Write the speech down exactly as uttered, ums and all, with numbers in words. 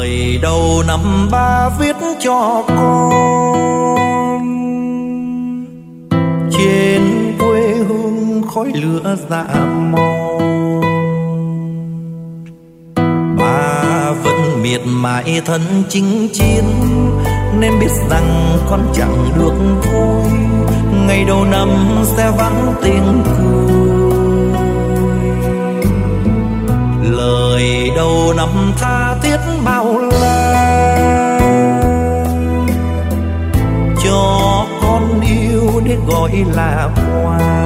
Lời đầu năm ba viết cho con, trên quê hương khói lửa dạ mòn. Ba vẫn miệt mài thân chinh chiến, nên biết rằng con chẳng được vui. Ngày đầu năm sẽ vắng tiếng cười, lời đầu năm tha thiết bao la, cho con yêu để gọi là quà.